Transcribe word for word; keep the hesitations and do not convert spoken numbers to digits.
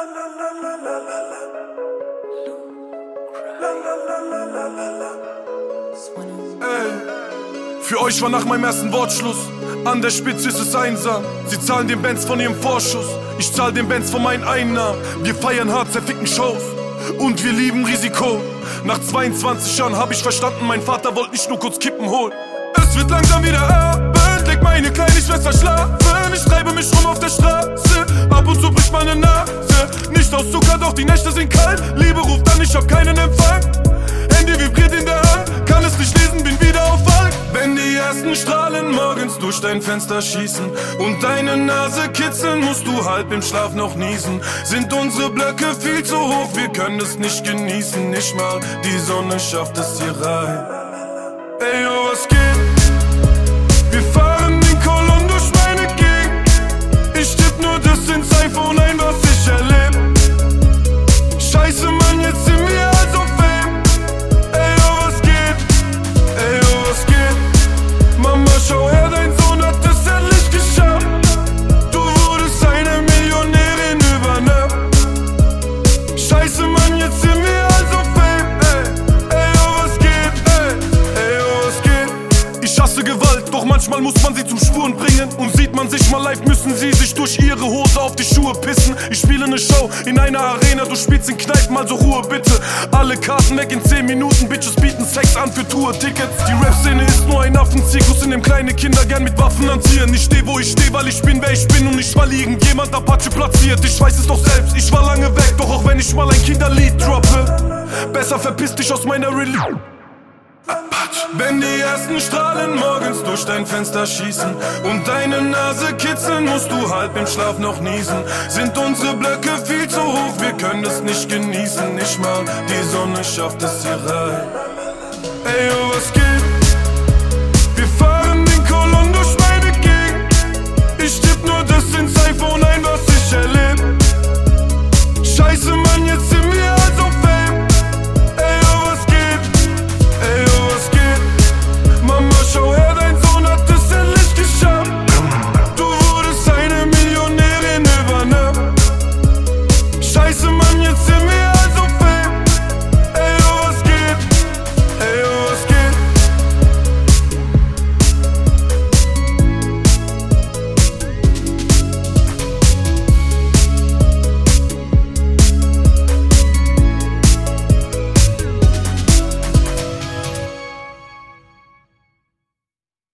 Ey. Für euch war nach meinem ersten Wortschluss an der Spitze ist es einsam. Sie zahlen den Bands von ihrem Vorschuss, ich zahl den Bands von meinen Einnahmen. Wir feiern hart, zerficken Shows und wir lieben Risiko. Nach zweiundzwanzig Jahren hab ich verstanden, mein Vater wollte nicht nur kurz Kippen holen. Es wird langsam wieder Abend, leg meine kleine Schwester schlafen. Ich treibe mich rum auf der Straße, ab und zu bricht meine Nase. Nicht aus Zucker, doch die Nächte sind kalt. Liebe ruft an, ich hab keinen Empfang. Handy vibriert in der Hand, kann es nicht lesen, bin wieder auf Fang. Wenn die ersten Strahlen morgens durch dein Fenster schießen und deine Nase kitzeln, musst du halb im Schlaf noch niesen. Sind unsere Blöcke viel zu hoch, wir können es nicht genießen. Nicht mal die Sonne schafft es hier rein. Ey, oh, was geht? Wir fahren den Kolon durch meine Gegend. Ich tipp nur das ins iPhone ein, was ich erleb. Scheiße, Mann, jetzt sind wir also Fame. Ey, oh, was geht? Ey, oh, was geht? Mama, schau her, dein Sohn hat es endlich geschafft. Du wurdest eine Millionärin über Nacht. Scheiße, Mann, jetzt sind wir also Fame. Ey, ey, oh, was geht? Ey, ey, oh, was geht? Ich hasse Gewalt, doch manchmal muss man sie zum Schwuren bringen. Und sieht man sich mal live, müssen sie sich durch ihre Hose auf die Schuhe pissen. Ich spiele ne Show in einer Arena, du spielst in Kneipen, also Ruhe bitte. Alle Karten weg in zehn Minuten, Bitches bieten Sex an für Tour-Tickets. Die Rap-Szene ist nur ein Affenzirkus, in dem kleine Kinder gern mit Waffen hantieren. Ich steh, wo ich steh, weil ich bin, wer ich bin und nicht, weil irgendjemand Apache platziert. Ich weiß es doch selbst, ich war lange weg, doch auch wenn ich mal ein Kinderlied droppe, besser verpiss dich aus meiner Religion. Wenn die ersten Strahlen morgens durch dein Fenster schießen und deine Nase kitzeln, musst du halb im Schlaf noch niesen. Sind unsere Blöcke viel zu hoch, wir können es nicht genießen. Nicht mal die Sonne schafft es hier rein. Ey, oh, was geht? Wir fahren den Kolon durch meine Gegend. Ich tipp nur das ins iPhone ein, was ich erleb. Scheiße,